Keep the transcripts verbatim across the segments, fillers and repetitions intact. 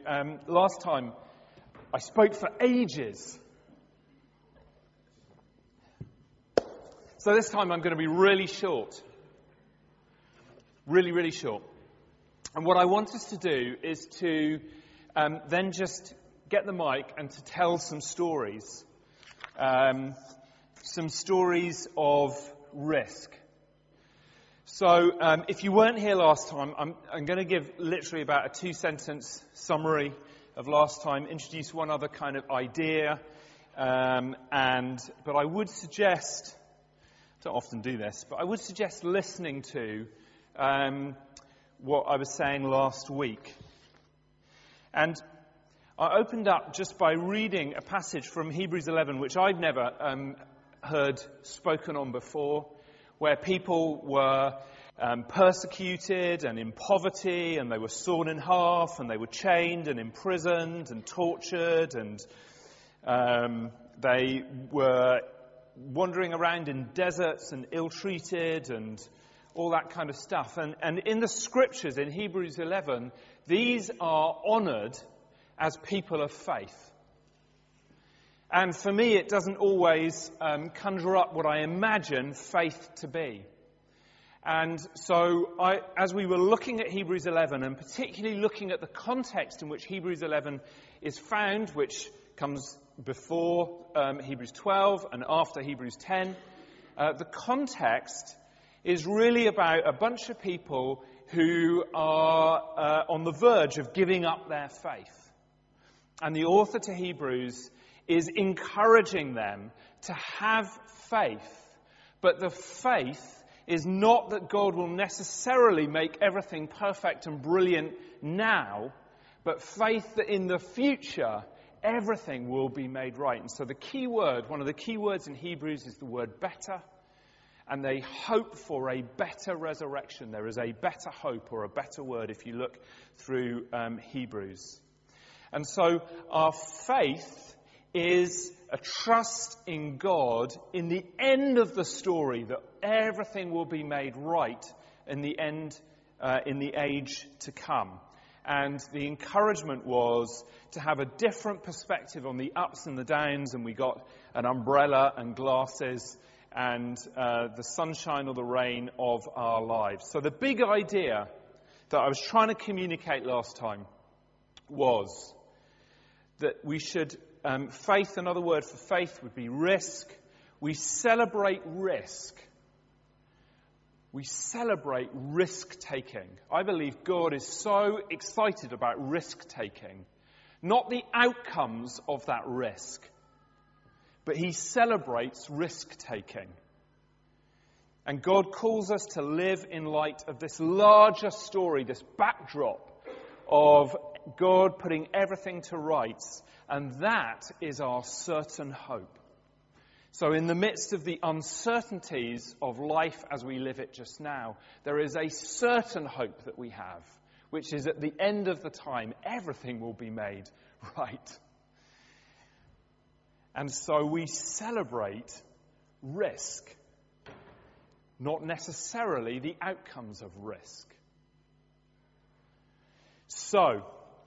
Um, last time, I spoke for ages. So this time I'm going to be really short. Really, really short. And what I want us to do is to um, then just get the mic and to tell some stories. Um, some stories of risk. So um, if you weren't here last time, I'm, I'm going to give literally about a two-sentence summary of last time, introduce one other kind of idea, um, and but I would suggest, I don't often do this, but I would suggest listening to um, what I was saying last week. And I opened up just by reading a passage from Hebrews eleven, which I'd never um, heard spoken on before, where people were um, persecuted and in poverty, and they were sawn in half, and they were chained and imprisoned and tortured, and um, they were wandering around in deserts and ill-treated and all that kind of stuff. And, and in the scriptures, in Hebrews eleven, these are honoured as people of faith. And for me, it doesn't always um, conjure up what I imagine faith to be. And so I, as we were looking at Hebrews eleven, and particularly looking at the context in which Hebrews eleven is found, which comes before um, Hebrews twelve and after Hebrews ten, uh, the context is really about a bunch of people who are uh, on the verge of giving up their faith. And the author to Hebrews is encouraging them to have faith, but the faith is not that God will necessarily make everything perfect and brilliant now, but faith that in the future everything will be made right. And so the key word, one of the key words in Hebrews is the word better, and they hope for a better resurrection. There is a better hope, or a better word if you look through um, Hebrews. And so our faith is a trust in God in the end of the story, that everything will be made right in the end, uh, in the age to come. And the encouragement was to have a different perspective on the ups and the downs, and we got an umbrella and glasses and uh, the sunshine or the rain of our lives. So the big idea that I was trying to communicate last time was that we should, um, faith, another word for faith would be risk. We celebrate risk. We celebrate risk-taking. I believe God is so excited about risk-taking, not the outcomes of that risk, but he celebrates risk-taking. And God calls us to live in light of this larger story, this backdrop of God putting everything to rights, and that is our certain hope. So in the midst of the uncertainties of life as we live it just now, there is a certain hope that we have, which is at the end of the time, everything will be made right. And so we celebrate risk, not necessarily the outcomes of risk. So,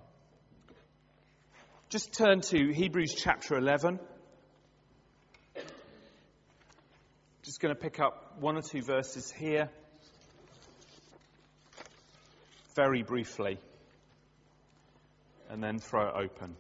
just turn to Hebrews chapter eleven. Just going to pick up one or two verses here, very briefly, and then throw it open.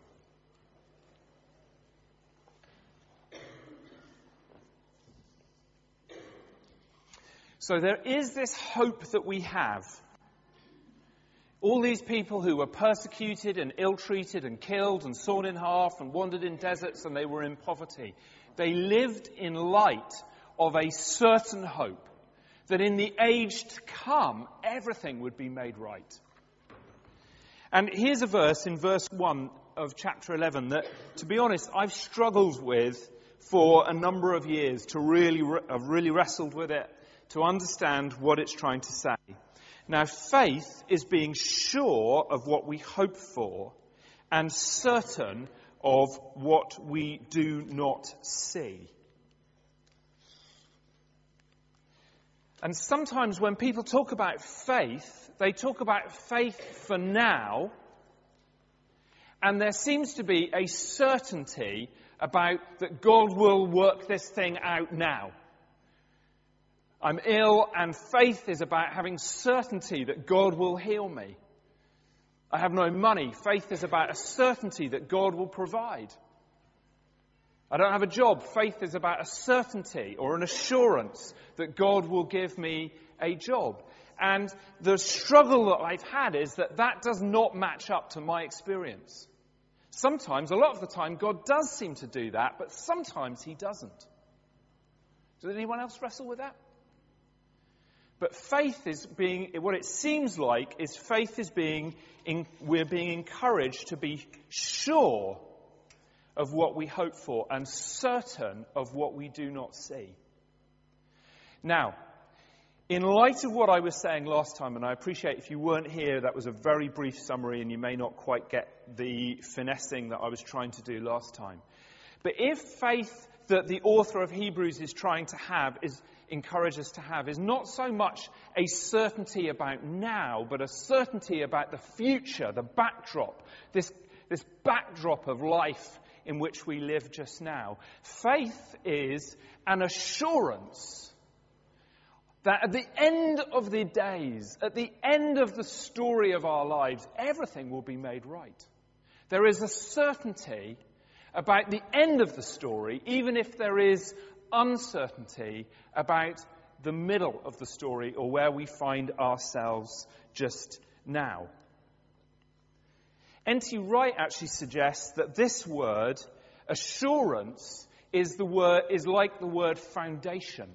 So there is this hope that we have. All these people who were persecuted and ill-treated and killed and sawn in half and wandered in deserts, and they were in poverty. They lived in light of a certain hope that in the age to come, everything would be made right. And here's a verse in verse one of chapter eleven that, to be honest, I've struggled with for a number of years, to really, I've really wrestled with it, to understand what it's trying to say. Now, faith is being sure of what we hope for and certain of what we do not see. And sometimes when people talk about faith, they talk about faith for now And there seems to be a certainty about that God will work this thing out now. I'm ill, and faith is about having certainty that God will heal me. I have no money. Faith is about a certainty that God will provide. I don't have a job. Faith is about a certainty or an assurance that God will give me a job. And the struggle that I've had is that that does not match up to my experience. Sometimes, a lot of the time, God does seem to do that, but sometimes he doesn't. Does anyone else wrestle with that? But faith is being, what it seems like is faith is being, in, we're being encouraged to be sure of what we hope for and certain of what we do not see. Now, in light of what I was saying last time, and I appreciate if you weren't here, that was a very brief summary and you may not quite get the finessing that I was trying to do last time. But if faith that the author of Hebrews is trying to have, is encourage us to have, is not so much a certainty about now, but a certainty about the future, the backdrop, this, this backdrop of life in which we live just now. Faith is an assurance that at the end of the days, at the end of the story of our lives, everything will be made right. There is a certainty about the end of the story, even if there is uncertainty about the middle of the story or where we find ourselves just now. N T Wright actually suggests that this word, assurance, is the word is like the word foundation.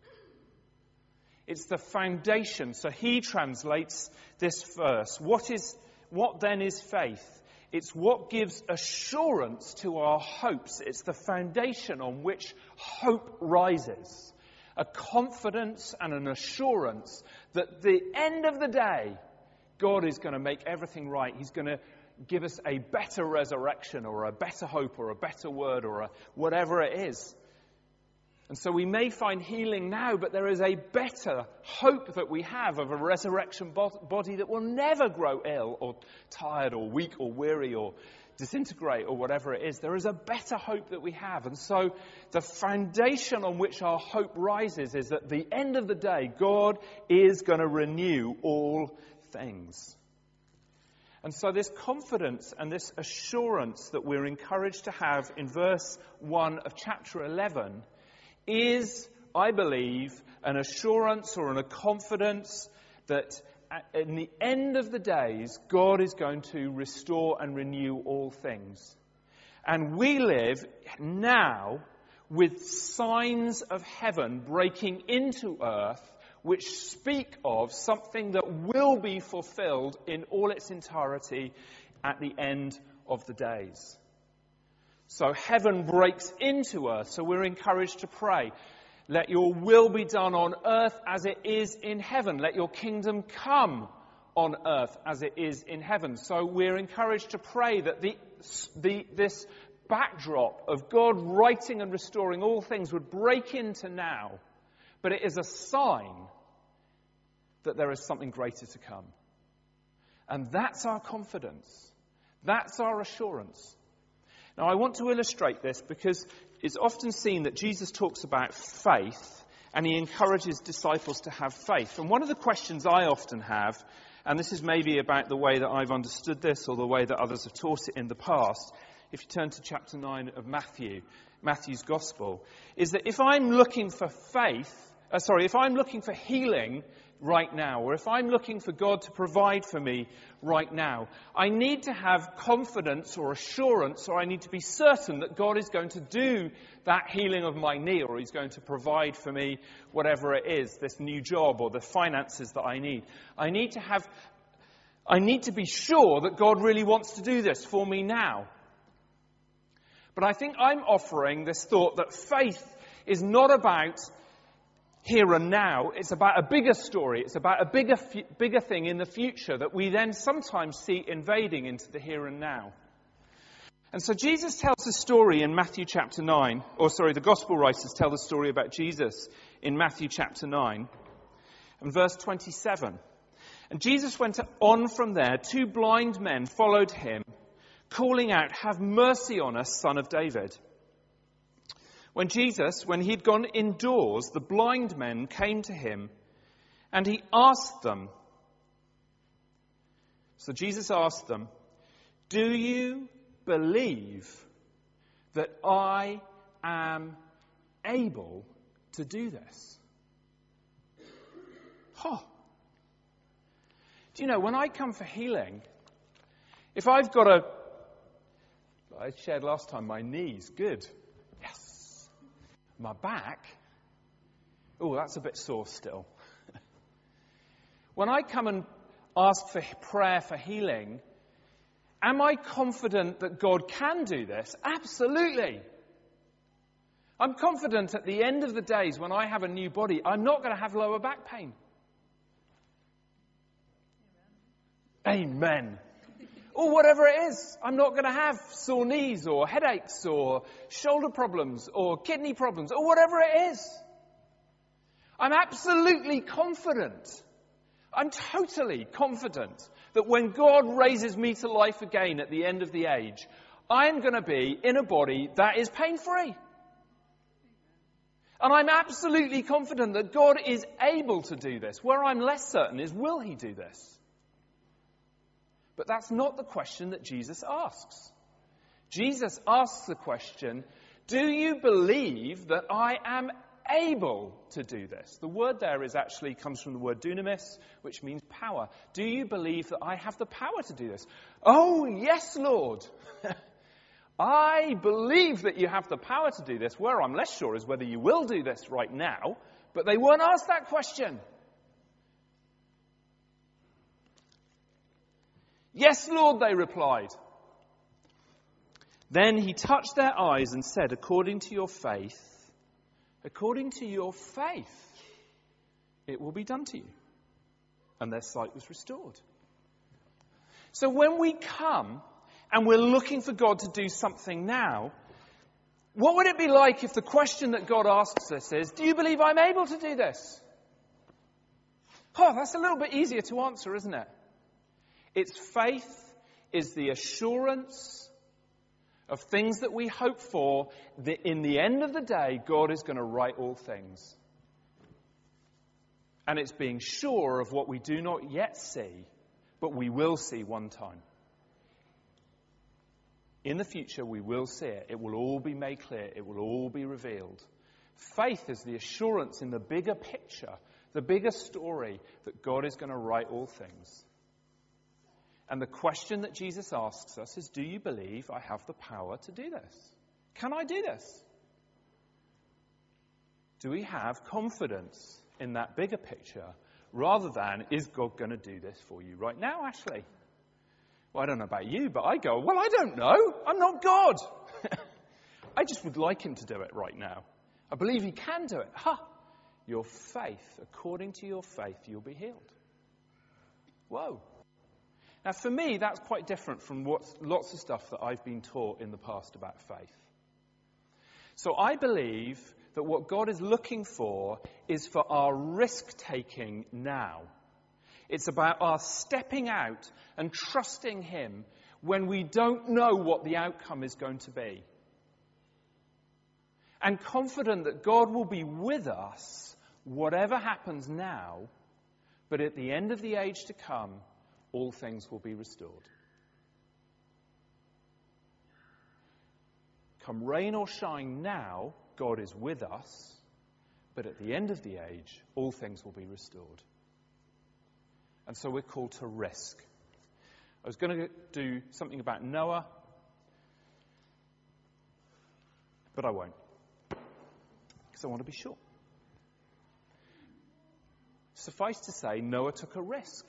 It's the foundation. So he translates this verse. What is what then is faith? It's what gives assurance to our hopes. It's the foundation on which hope rises. A confidence and an assurance that at the end of the day, God is going to make everything right. He's going to give us a better resurrection or a better hope or a better word or a whatever it is. And so we may find healing now, but there is a better hope that we have of a resurrection body that will never grow ill or tired or weak or weary or disintegrate or whatever it is. There is a better hope that we have. And so the foundation on which our hope rises is that at the end of the day, God is going to renew all things. And so this confidence and this assurance that we're encouraged to have in verse one of chapter eleven is, I believe, an assurance or a confidence that in the end of the days, God is going to restore and renew all things. And we live now with signs of heaven breaking into earth, which speak of something that will be fulfilled in all its entirety at the end of the days. So heaven breaks into earth, so we're encouraged to pray. Let your will be done on earth as it is in heaven. Let your kingdom come on earth as it is in heaven. So we're encouraged to pray that the, the, this backdrop of God righting and restoring all things would break into now. But it is a sign that there is something greater to come. And that's our confidence. That's our assurance. Now, I want to illustrate this because it's often seen that Jesus talks about faith and he encourages disciples to have faith. And one of the questions I often have, and this is maybe about the way that I've understood this or the way that others have taught it in the past, if you turn to chapter nine of Matthew, Matthew's Gospel, is that if I'm looking for faith, uh, sorry, if I'm looking for healing right now, or if I'm looking for God to provide for me right now, I need to have confidence or assurance, or I need to be certain that God is going to do that healing of my knee, or he's going to provide for me whatever it is, this new job or the finances that I need. I need to have, I need to be sure that God really wants to do this for me now. But I think I'm offering this thought that faith is not about here and now. It's about a bigger story. It's about a bigger, bigger thing in the future that we then sometimes see invading into the here and now. And so Jesus tells a story in Matthew chapter nine, or sorry, the gospel writers tell the story about Jesus in Matthew chapter nine and verse twenty-seven. And Jesus went on from there. Two blind men followed him calling out, "Have mercy on us, Son of David." When Jesus, when he'd gone indoors, the blind men came to him, and he asked them. So Jesus asked them, "Do you believe that I am able to do this?" Huh. Do you know, when I come for healing, if I've got a, I shared last time, my knees, good. Yes. My back, oh, that's a bit sore still. When I come and ask for prayer for healing, am I confident that God can do this? Absolutely. I'm confident at the end of the days when I have a new body, I'm not going to have lower back pain. Amen. Or whatever it is. I'm not going to have sore knees or headaches or shoulder problems or kidney problems or whatever it is. I'm absolutely confident. I'm totally confident that when God raises me to life again at the end of the age, I'm going to be in a body that is pain-free. And I'm absolutely confident that God is able to do this. Where I'm less certain is, will he do this? But that's not the question that Jesus asks. Jesus asks the question, do you believe that I am able to do this? The word there is actually comes from the word dunamis, which means power. Do you believe that I have the power to do this? Oh, yes, Lord. I believe that you have the power to do this. Where I'm less sure is whether you will do this right now, but they weren't asked that question. Yes, Lord, they replied. Then he touched their eyes and said, according to your faith, according to your faith, it will be done to you. And their sight was restored. So when we come and we're looking for God to do something now, what would it be like if the question that God asks us is, do you believe I'm able to do this? Oh, that's a little bit easier to answer, isn't it? It's faith is the assurance of things that we hope for, that in the end of the day, God is going to right all things. And it's being sure of what we do not yet see, but we will see one time. In the future, we will see it. It will all be made clear. It will all be revealed. Faith is the assurance in the bigger picture, the bigger story, that God is going to right all things. And the question that Jesus asks us is, do you believe I have the power to do this? Can I do this? Do we have confidence in that bigger picture rather than, is God going to do this for you right now, Ashley? Well, I don't know about you, but I go, well, I don't know. I'm not God. I just would like him to do it right now. I believe he can do it. Ha! Your faith, according to your faith, you'll be healed. Whoa. Now, for me, that's quite different from what's, lots of stuff that I've been taught in the past about faith. So I believe that what God is looking for is for our risk-taking now. It's about our stepping out and trusting him when we don't know what the outcome is going to be. And confident that God will be with us, whatever happens now, but at the end of the age to come, all things will be restored. Come rain or shine now, God is with us, but at the end of the age, all things will be restored. And so we're called to risk. I was going to do something about Noah, but I won't, because I want to be sure. Suffice to say, Noah took a risk.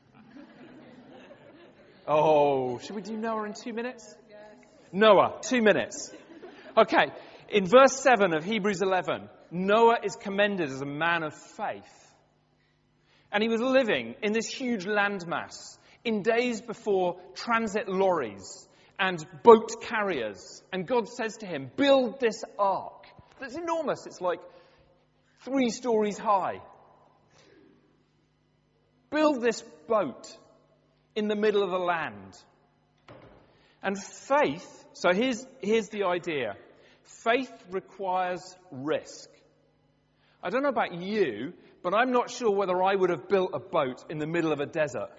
Oh, should we do Noah in two minutes? Yes. Noah, two minutes. Okay, in verse seven of Hebrews eleven, Noah is commended as a man of faith. And he was living in this huge landmass in days before transit lorries and boat carriers. And God says to him, build this ark. That's enormous. It's like three stories high. Build this boat in the middle of the land. And faith, so here's, here's the idea. Faith requires risk. I don't know about you, but I'm not sure whether I would have built a boat in the middle of a desert.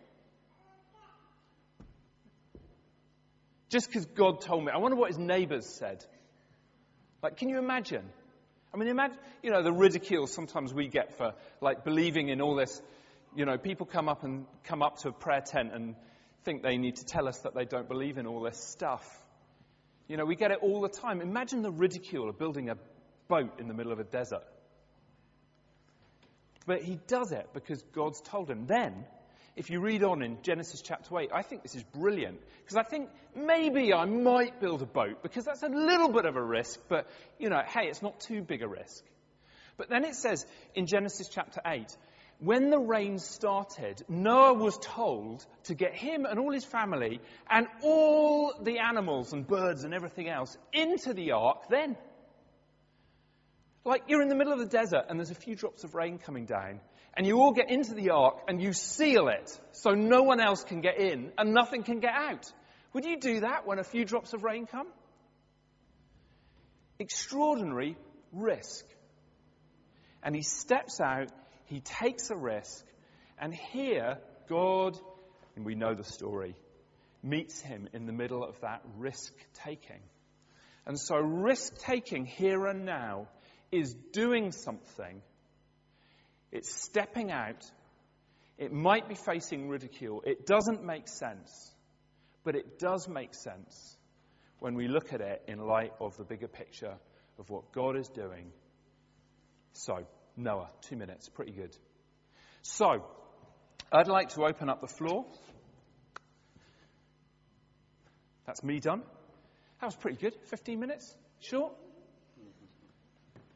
Just because God told me. I wonder what his neighbours said. Like, can you imagine? I mean, imagine, you know, the ridicule sometimes we get for, like, believing in all this. You know, people come up and come up to a prayer tent and think they need to tell us that they don't believe in all this stuff. You know, we get it all the time. Imagine the ridicule of building a boat in the middle of a desert. But he does it because God's told him. Then, if you read on in Genesis chapter eight, I think this is brilliant. Because I think maybe I might build a boat, because that's a little bit of a risk. But, you know, hey, it's not too big a risk. But then it says in Genesis chapter eight, when the rain started, Noah was told to get him and all his family and all the animals and birds and everything else into the ark then. Like, you're in the middle of the desert and there's a few drops of rain coming down, and you all get into the ark and you seal it so no one else can get in and nothing can get out. Would you do that when a few drops of rain come? Extraordinary risk. And he steps out, he takes a risk, and here God, and we know the story, meets him in the middle of that risk-taking. And so risk-taking here and now is doing something. It's stepping out. It might be facing ridicule. It doesn't make sense. But it does make sense when we look at it in light of the bigger picture of what God is doing. So, Noah, two minutes, pretty good. So, I'd like to open up the floor. That's me done. That was pretty good. fifteen minutes? Short?